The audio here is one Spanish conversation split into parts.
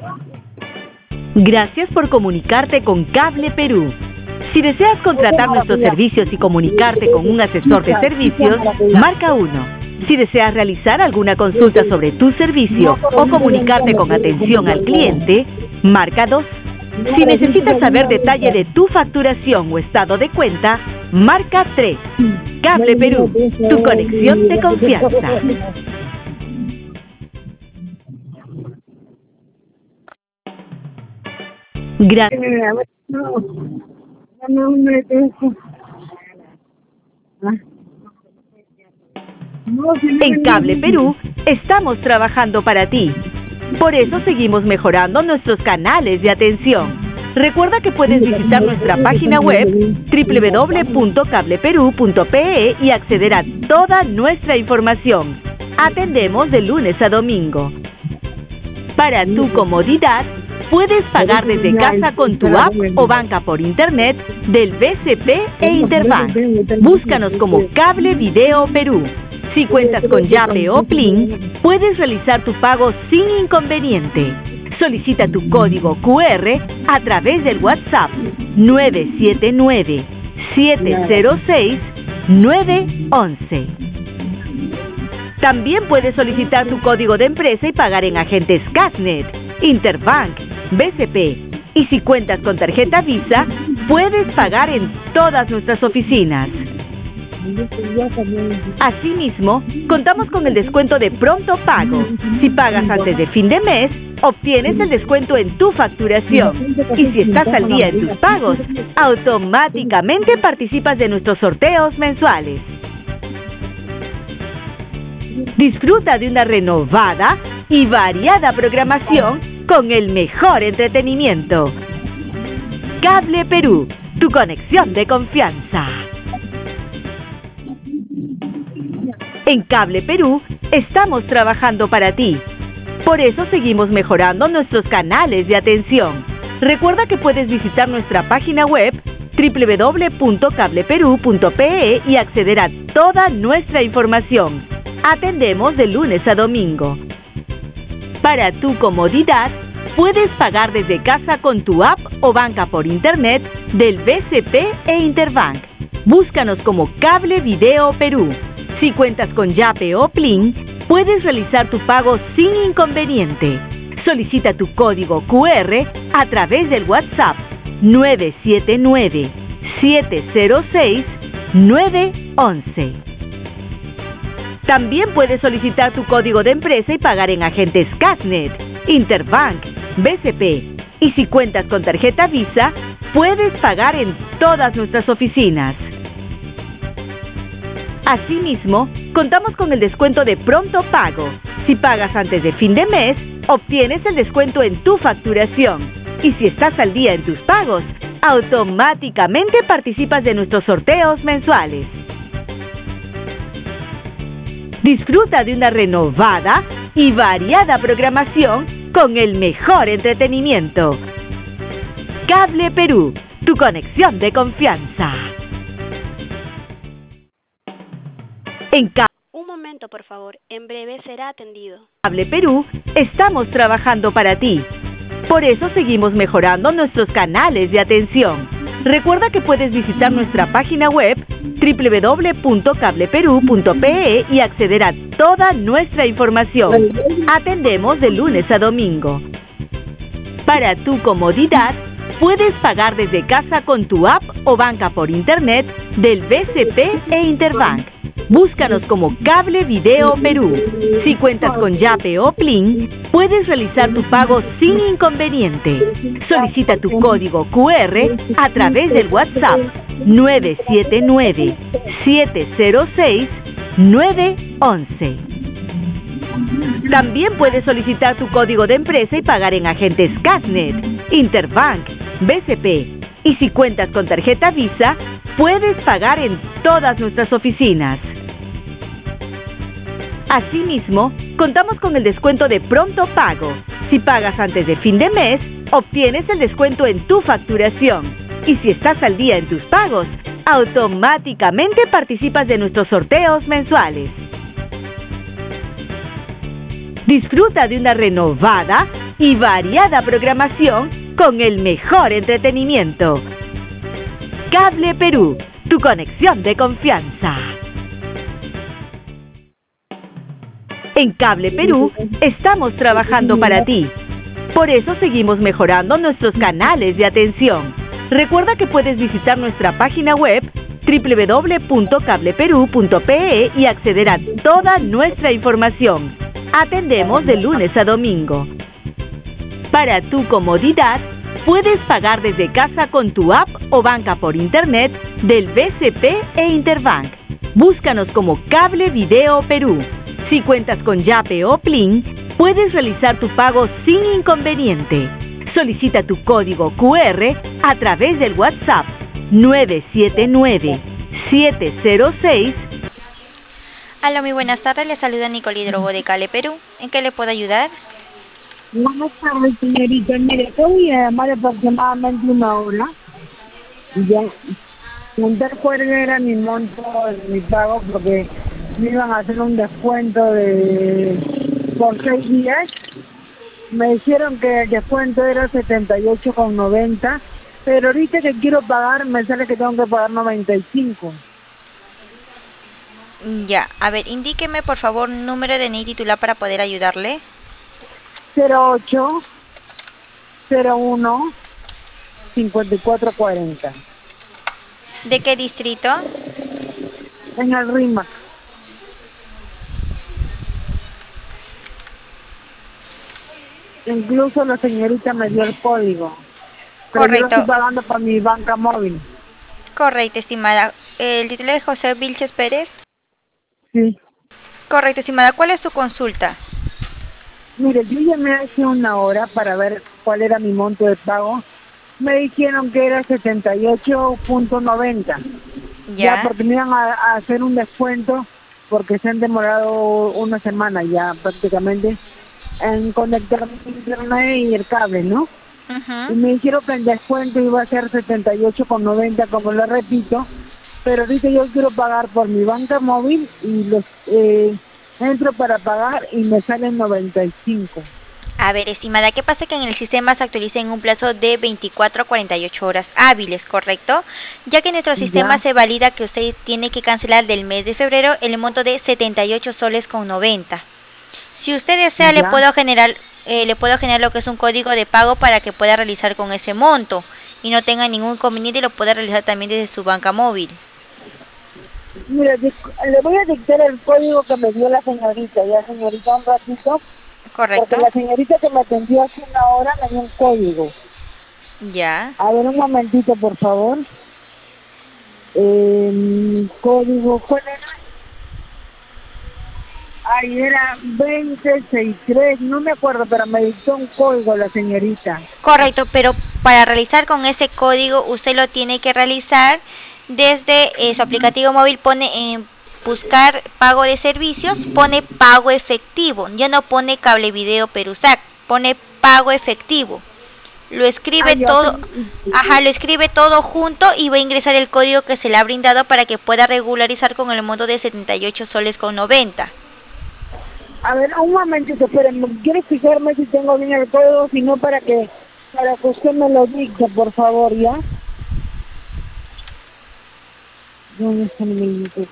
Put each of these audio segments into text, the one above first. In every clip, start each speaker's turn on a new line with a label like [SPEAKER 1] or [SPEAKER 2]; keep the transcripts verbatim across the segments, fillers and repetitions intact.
[SPEAKER 1] Gracias por comunicarte con Cable Perú. Si deseas contratar nuestros servicios y comunicarte con un asesor de servicios, marca uno. Si deseas realizar alguna consulta sobre tu servicio o comunicarte con atención al cliente, marca dos. Si necesitas saber detalle de tu facturación o estado de cuenta, marca tres. Cable Perú, tu conexión de confianza. Gracias. En Cable Perú estamos trabajando para ti. Por eso seguimos mejorando nuestros canales de atención. Recuerda que puedes visitar nuestra página web doble u doble u doble u punto cable perú punto pe e y acceder a toda nuestra información. Atendemos de lunes a domingo. Para tu comodidad, puedes pagar desde casa con tu app o banca por internet del B C P e Interbank. Búscanos como Cable Video Perú. Si cuentas con Yape o Plin, puedes realizar tu pago sin inconveniente. Solicita tu código cu erre a través del WhatsApp nueve siete nueve, siete cero seis, nueve once. También puedes solicitar tu código de empresa y pagar en agentes Casnet, Interbank, B C P. Y si cuentas con tarjeta Visa, puedes pagar en todas nuestras oficinas. Asimismo, contamos con el descuento de pronto pago. Si pagas antes de fin de mes, obtienes el descuento en tu facturación. Y si estás al día en tus pagos, automáticamente participas de nuestros sorteos mensuales. Disfruta de una renovada y variada programación con el mejor entretenimiento. Cable Perú, tu conexión de confianza. En Cable Perú estamos trabajando para ti. Por eso seguimos mejorando nuestros canales de atención. Recuerda que puedes visitar nuestra página web doble u doble u doble u punto cable perú punto pe e y acceder a toda nuestra información. Atendemos de lunes a domingo. Para tu comodidad, puedes pagar desde casa con tu app o banca por internet del B C P e Interbank. Búscanos como Cable Video Perú. Si cuentas con Yape o Plin, puedes realizar tu pago sin inconveniente. Solicita tu código cu erre a través del WhatsApp nueve siete nueve, siete cero seis, nueve once. También puedes solicitar tu código de empresa y pagar en agentes Casnet, Interbank, B C P. Y si cuentas con tarjeta Visa, puedes pagar en todas nuestras oficinas. Asimismo, contamos con el descuento de pronto pago. Si pagas antes de fin de mes, obtienes el descuento en tu facturación. Y si estás al día en tus pagos, automáticamente participas de nuestros sorteos mensuales. Disfruta de una renovada y variada programación con el mejor entretenimiento. Cable Perú, tu conexión de confianza. En Ca-
[SPEAKER 2] Un momento, por favor. En breve será atendido.
[SPEAKER 1] Cable Perú estamos trabajando para ti. Por eso seguimos mejorando nuestros canales de atención. Recuerda que puedes visitar nuestra página web doble u doble u doble u punto cable perú punto pe e y acceder a toda nuestra información. Atendemos de lunes a domingo. Para tu comodidad, puedes pagar desde casa con tu app o banca por internet del B C P e Interbank. Búscanos como Cable Video Perú. Si cuentas con Yape o Plin, puedes realizar tu pago sin inconveniente. Solicita tu código cu erre a través del WhatsApp nueve siete nueve, siete cero seis, nueve once. También puedes solicitar tu código de empresa y pagar en agentes Casnet, Interbank, B C P. Y si cuentas con tarjeta Visa, puedes pagar en todas nuestras oficinas. Asimismo, contamos con el descuento de pronto pago. Si pagas antes de fin de mes, obtienes el descuento en tu facturación. Y si estás al día en tus pagos, automáticamente participas de nuestros sorteos mensuales. Disfruta de una renovada y variada programación con el mejor entretenimiento. Cable Perú, tu conexión de confianza. En Cable Perú estamos trabajando para ti. Por eso seguimos mejorando nuestros canales de atención. Recuerda que puedes visitar nuestra página web doble u doble u doble u punto cable perú punto pe e y acceder a toda nuestra información. Atendemos de lunes a domingo. Para tu comodidad, puedes pagar desde casa con tu app o banca por internet del B C P e Interbank. Búscanos como Cable Video Perú. Si cuentas con Yape o Plin, puedes realizar tu pago sin inconveniente. Solicita tu código cu erre a través del WhatsApp nueve siete nueve, siete cero seis.
[SPEAKER 3] Hola, muy buenas tardes. Le saluda Nicole Hidrobo de Cable Perú. ¿En qué le puedo ayudar?
[SPEAKER 4] Buenas tardes, señorita. Mire, te voy a llamar aproximadamente una hora. Ya, preguntar cuál era mi monto, mi pago, porque me iban a hacer un descuento de por seis días. Me dijeron que el descuento era setenta y ocho con noventa, pero ahorita que quiero pagar me sale que tengo que pagar noventa y cinco.
[SPEAKER 3] Ya, a ver, indíqueme por favor número de N I titular para poder ayudarle.
[SPEAKER 4] cero ocho cero uno cincuenta y cuatro cuarenta.
[SPEAKER 3] ¿De qué distrito?
[SPEAKER 4] En el RIMAC. Incluso la señorita me dio el código. Pero
[SPEAKER 3] Correcto.
[SPEAKER 4] yo lo estoy pagando por mi banca móvil.
[SPEAKER 3] Correcto, estimada. ¿El titular es José Vilches Pérez?
[SPEAKER 4] Sí.
[SPEAKER 3] Correcto, estimada. ¿Cuál es su consulta?
[SPEAKER 4] Mire, yo llamé hace una hora para ver cuál era mi monto de pago. Me dijeron que era setenta y ocho punto noventa.
[SPEAKER 3] Ya.
[SPEAKER 4] Ya, porque me iban a, a hacer un descuento porque se han demorado una semana ya prácticamente en conectar mi internet y el cable, ¿no?
[SPEAKER 3] Uh-huh.
[SPEAKER 4] Y me dijeron que el descuento iba a ser setenta y ocho con noventa, como lo repito, pero ahorita yo quiero pagar por mi banca móvil y los eh, entro para pagar y me salen noventa y cinco.
[SPEAKER 3] A ver, estimada, ¿qué pasa? Que en el sistema se actualiza en un plazo de veinticuatro a cuarenta y ocho horas hábiles, ¿correcto? Ya que en nuestro sistema
[SPEAKER 4] Ya.
[SPEAKER 3] se valida que usted tiene que cancelar del mes de febrero el monto de setenta y ocho soles con noventa. Si usted desea, le
[SPEAKER 4] Ya.
[SPEAKER 3] puedo generar eh, le puedo generar lo que es un código de pago para que pueda realizar con ese monto y no tenga ningún inconveniente y lo pueda realizar también desde su banca móvil.
[SPEAKER 4] Mira, dic- le voy a dictar el código que me dio la señorita, ya señorita, un ratito,
[SPEAKER 3] ¿Correcto?
[SPEAKER 4] porque la señorita que me atendió hace una hora me dio un código.
[SPEAKER 3] Ya.
[SPEAKER 4] A ver, un momentito, por favor. Eh, código, ¿cuál era? Ay, era veinte sesenta y tres, no me acuerdo, pero me dictó un código la señorita.
[SPEAKER 3] Correcto, pero para realizar con ese código usted lo tiene que realizar desde eh, su aplicativo móvil. Pone en buscar pago de servicios, pone pago efectivo, ya no pone Cable Video Perusac, pone pago efectivo. Lo escribe
[SPEAKER 4] Ah, ya,
[SPEAKER 3] todo,
[SPEAKER 4] sí.
[SPEAKER 3] ajá, lo escribe todo junto y va a ingresar el código que se le ha brindado para que pueda regularizar con el monto de setenta y ocho soles con noventa.
[SPEAKER 4] A ver, un momentito, espérenme, quiero fijarme si tengo bien el código, si no para que, para que usted me lo dicte, por favor, ¿ya? ¿Dónde está mi código?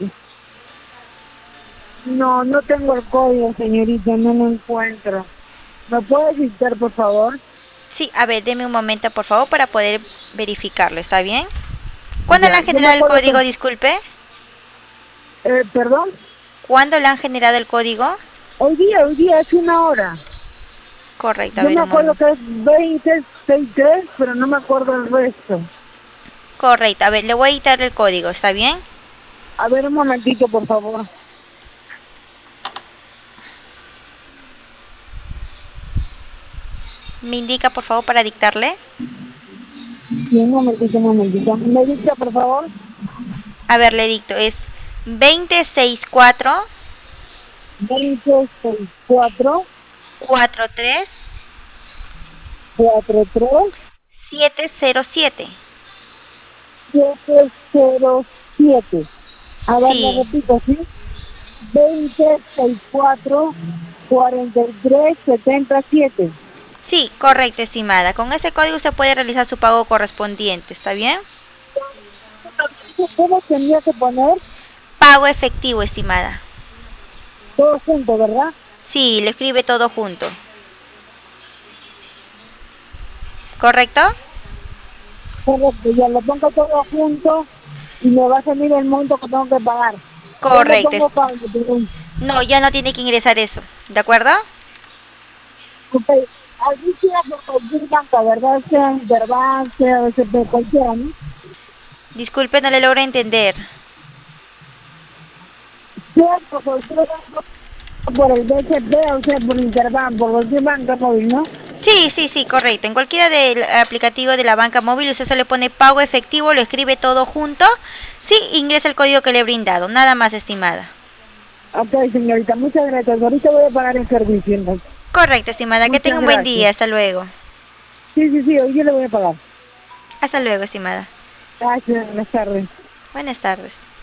[SPEAKER 4] No, no tengo el código, señorita, no lo encuentro. ¿Me puede dictar, por favor?
[SPEAKER 3] Sí, a ver, deme un momento por favor para poder verificarlo, ¿está bien? ¿Cuándo
[SPEAKER 4] Ya,
[SPEAKER 3] le han
[SPEAKER 4] yo me
[SPEAKER 3] generado el
[SPEAKER 4] acuerdo
[SPEAKER 3] código,
[SPEAKER 4] que-
[SPEAKER 3] disculpe?
[SPEAKER 4] Eh, ¿Perdón?
[SPEAKER 3] ¿Cuándo le han generado el código?
[SPEAKER 4] Hoy día, hoy día, hace una hora.
[SPEAKER 3] Correcto, a
[SPEAKER 4] Yo
[SPEAKER 3] ver
[SPEAKER 4] me
[SPEAKER 3] un
[SPEAKER 4] acuerdo
[SPEAKER 3] momento.
[SPEAKER 4] que es veinte sesenta y tres, pero no me acuerdo el resto.
[SPEAKER 3] Correcto, a ver, le voy a editar el código, ¿está bien?
[SPEAKER 4] A ver, un momentito, por favor.
[SPEAKER 3] Me indica por favor para dictarle.
[SPEAKER 4] Sí, un momentito, un momentito. ¿Me dicta, por favor?
[SPEAKER 3] A ver, le dicto, es veinte sesenta y cuatro,
[SPEAKER 4] veinte sesenta y cuatro,
[SPEAKER 3] cuarenta y tres,
[SPEAKER 4] cuarenta y tres,
[SPEAKER 3] setecientos siete.
[SPEAKER 4] siete cero siete. A ver, le
[SPEAKER 3] Sí,
[SPEAKER 4] repito, ¿sí? veinte sesenta y cuatro, cuarenta y tres, setenta y siete.
[SPEAKER 3] Sí, correcto, estimada. Con ese código usted puede realizar su pago correspondiente, ¿está bien?
[SPEAKER 4] ¿Cómo tendría que poner?
[SPEAKER 3] Pago efectivo, estimada.
[SPEAKER 4] Todo junto, ¿verdad?
[SPEAKER 3] Sí, le escribe todo junto. ¿Correcto?
[SPEAKER 4] Correcto, ya lo pongo todo junto y me va a salir el monto que tengo que pagar.
[SPEAKER 3] Correcto.
[SPEAKER 4] Yo le pongo pago, perdón.
[SPEAKER 3] No, ya no tiene que ingresar eso, ¿de acuerdo?
[SPEAKER 4] Ok, aquí sea por cualquier banca, ¿verdad? Sea Interbank, sea S P, cualquiera, ¿no?
[SPEAKER 3] Disculpe, no le logro entender.
[SPEAKER 4] Sea por cualquier banco, por el B C P o sea por Interbank, por cualquier banca móvil, ¿no?
[SPEAKER 3] Sí, sí, sí, correcto. En cualquiera del aplicativo de la banca móvil usted se le pone pago efectivo, lo escribe todo junto. Sí, ingresa el código que le he brindado, nada más, estimada.
[SPEAKER 4] Ok, señorita, muchas gracias. Ahorita voy a pagar el servicio, entonces.
[SPEAKER 3] Correcto, estimada.
[SPEAKER 4] Muchas
[SPEAKER 3] Que tenga un buen
[SPEAKER 4] gracias.
[SPEAKER 3] día. Hasta luego.
[SPEAKER 4] Sí, sí, sí, hoy yo le voy a pagar.
[SPEAKER 3] Hasta luego, estimada.
[SPEAKER 4] Gracias, buenas tardes.
[SPEAKER 3] Buenas tardes.